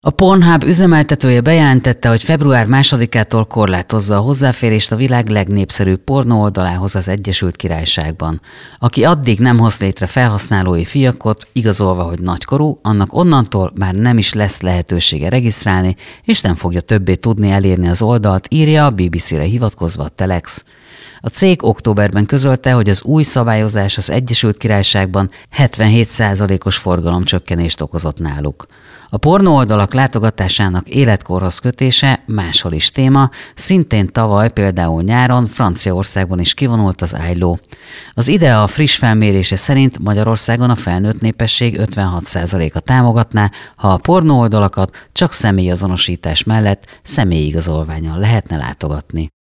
A Pornhub üzemeltetője bejelentette, hogy február 2-ától korlátozza a hozzáférést a világ legnépszerűbb pornóoldalához az Egyesült Királyságban. Aki addig nem hoz létre felhasználói fiókot, igazolva, hogy nagykorú, annak onnantól már nem is lesz lehetősége regisztrálni, és nem fogja többé tudni elérni az oldalt, írja a BBC-re hivatkozva a Telex. A cég októberben közölte, hogy az új szabályozás az Egyesült Királyságban 77%-os forgalomcsökkenést okozott náluk. A pornóoldalak látogatásának életkorhoz kötése máshol is téma, szintén tavaly például nyáron Franciaországban is kivonult az ILO. Az IDEA friss felmérése szerint Magyarországon a felnőtt népesség 56%-a támogatná, ha a pornóoldalakat csak személyazonosítás mellett személyigazolvánnyal lehetne látogatni.